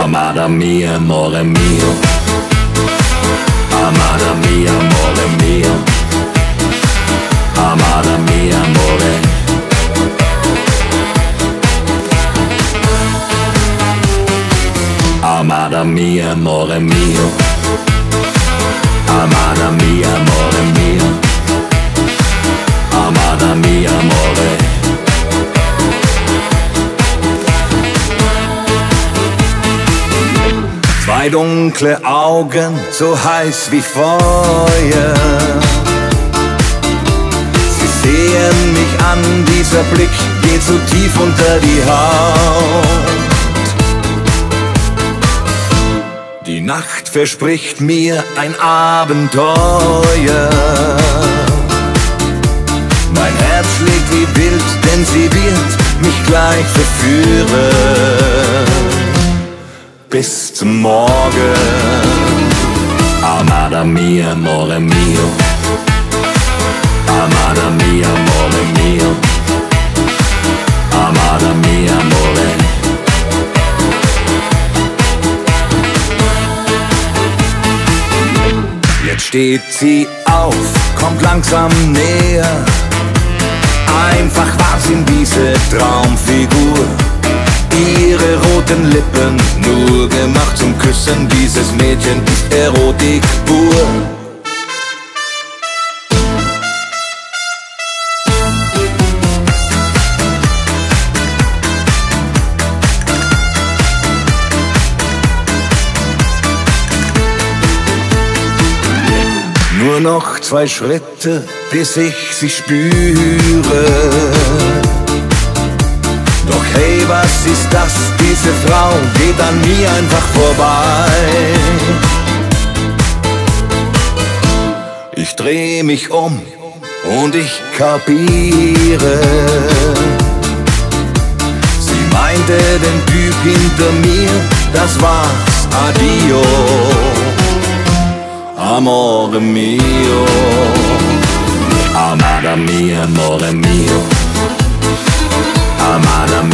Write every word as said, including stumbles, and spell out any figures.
Amada mia, amore mio. Amada mia, amore mio. Amada mia, amore. Amada mia, amore mio. Amada mia, amore mio. Amada mia, amore. Zwei dunkle Augen, so heiß wie Feuer. Sie sehen mich an, dieser Blick geht so tief unter die Haut. Die Nacht verspricht mir ein Abenteuer. Mein Herz schlägt wie wild, denn sie wird mich gleich verführen. Bis zum Morgen. Amada mia, amore mio. Amada mia, amore mio. Amada mia, amore. Jetzt steht sie auf, kommt langsam näher. Einfach war sie diese Traumfigur. Ihre roten Lippen, nur gemacht zum Küssen. Dieses Mädchen ist Erotik pur. Nur noch zwei Schritte, bis ich sie spüre. Doch hey, was ist das? Diese Frau geht an mir einfach vorbei. Ich dreh mich um und ich kapiere. Sie meinte den Typ hinter mir, das war's, adio. Amore mio. Amada mia, amore mio. Amada